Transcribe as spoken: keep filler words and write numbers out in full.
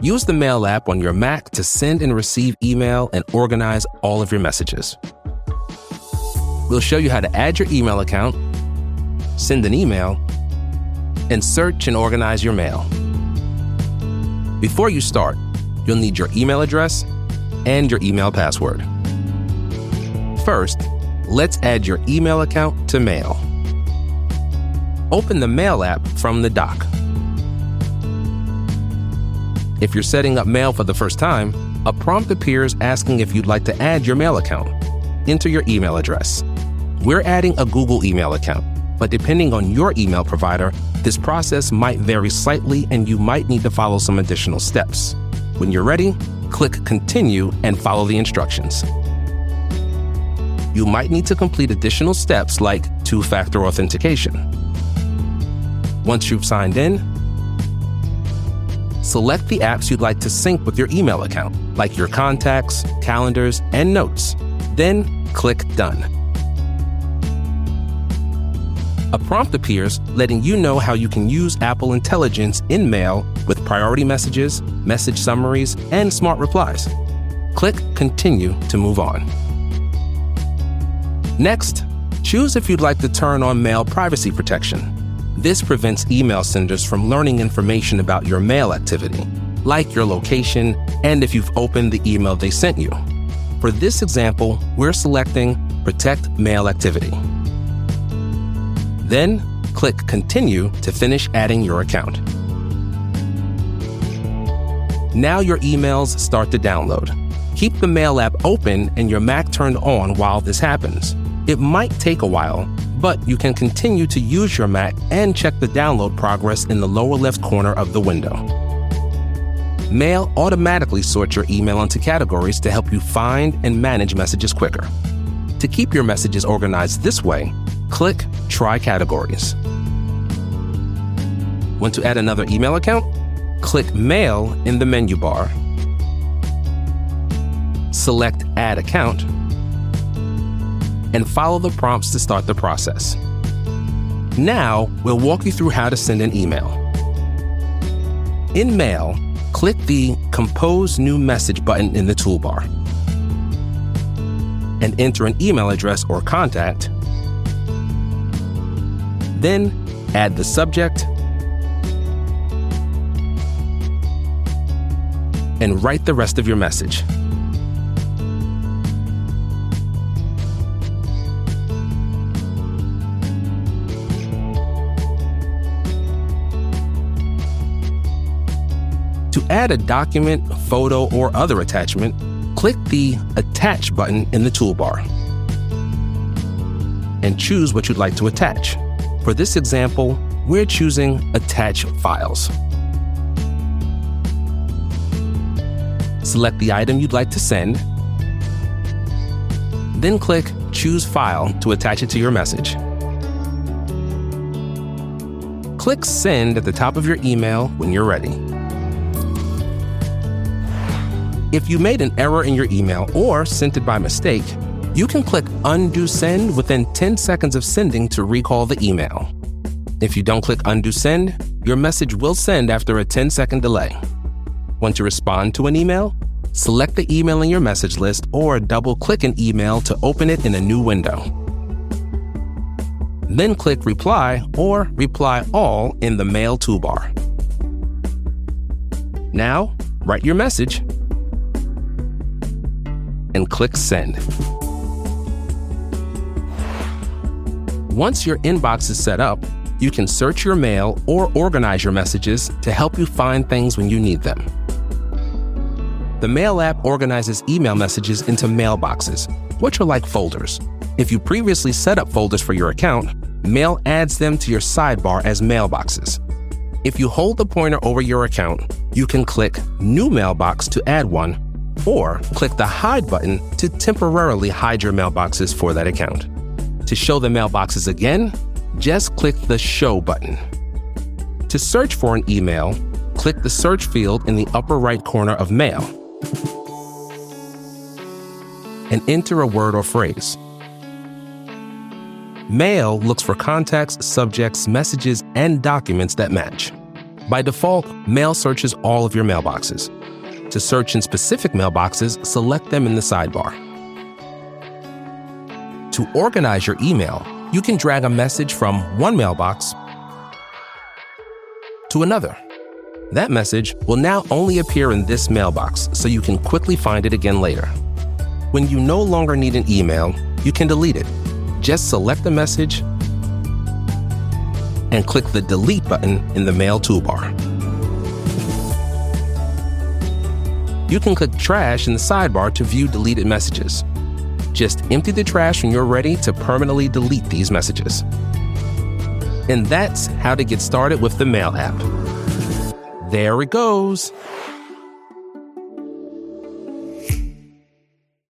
Use the Mail app on your Mac to send and receive email and organize all of your messages. We'll show you how to add your email account, send an email, and search and organize your mail. Before you start, you'll need your email address and your email password. First, let's add your email account to Mail. Open the Mail app from the dock. If you're setting up Mail for the first time, a prompt appears asking if you'd like to add your Mail account. Enter your email address. We're adding a Google email account, but depending on your email provider, this process might vary slightly and you might need to follow some additional steps. When you're ready, click Continue and follow the instructions. You might need to complete additional steps like two-factor authentication. Once you've signed in, select the apps you'd like to sync with your email account, like your contacts, calendars, and notes. Then click Done. A prompt appears letting you know how you can use Apple Intelligence in Mail with priority messages, message summaries, and smart replies. Click Continue to move on. Next, choose if you'd like to turn on Mail privacy protection. This prevents email senders from learning information about your mail activity, like your location and if you've opened the email they sent you. For this example, we're selecting Protect Mail Activity. Then, click Continue to finish adding your account. Now your emails start to download. Keep the Mail app open and your Mac turned on while this happens. It might take a while, but you can continue to use your Mac and check the download progress in the lower left corner of the window. Mail automatically sorts your email into categories to help you find and manage messages quicker. To keep your messages organized this way, click Try Categories. Want to add another email account? Click Mail in the menu bar. Select Add Account, and follow the prompts to start the process. Now, we'll walk you through how to send an email. In Mail, click the Compose New Message button in the toolbar and enter an email address or contact. Then, add the subject and write the rest of your message. To add a document, photo, or other attachment, click the Attach button in the toolbar and choose what you'd like to attach. For this example, we're choosing Attach Files. Select the item you'd like to send, then click Choose File to attach it to your message. Click Send at the top of your email when you're ready. If you made an error in your email or sent it by mistake, you can click Undo Send within ten seconds of sending to recall the email. If you don't click Undo Send, your message will send after a ten second delay. Want to respond to an email? Select the email in your message list or double-click an email to open it in a new window. Then click Reply or Reply All in the Mail toolbar. Now, write your message and click Send. Once your inbox is set up, you can search your mail or organize your messages to help you find things when you need them. The Mail app organizes email messages into mailboxes, which are like folders. If you previously set up folders for your account, Mail adds them to your sidebar as mailboxes. If you hold the pointer over your account, you can click New Mailbox to add one, or click the Hide button to temporarily hide your mailboxes for that account. To show the mailboxes again, just click the Show button. To search for an email, click the search field in the upper right corner of Mail and enter a word or phrase. Mail looks for contacts, subjects, messages, and documents that match. By default, Mail searches all of your mailboxes. To search in specific mailboxes, select them in the sidebar. To organize your email, you can drag a message from one mailbox to another. That message will now only appear in this mailbox, so you can quickly find it again later. When you no longer need an email, you can delete it. Just select the message and click the Delete button in the Mail toolbar. You can click Trash in the sidebar to view deleted messages. Just empty the trash when you're ready to permanently delete these messages. And that's how to get started with the Mail app. There it goes.